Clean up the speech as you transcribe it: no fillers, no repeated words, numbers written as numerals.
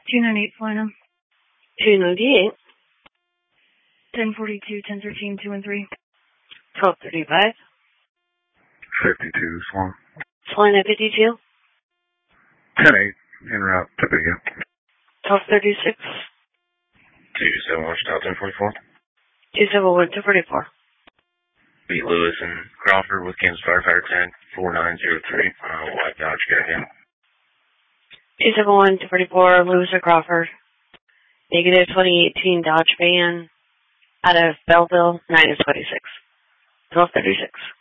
298 Florida. 298. 1042, 1013, 2 and 3. 1235. 52, Swan. Salina 52. 10-8, en route to Big 1236. 271, Style 1044. 271 to 44. Beat Lewis and Crawford with Kansas Firefighter Tag 4903. White Dodge Caravan. 271 to 44, Lewis or Crawford. Negative 2018 Dodge van out of Belleville, 9 26. 1236.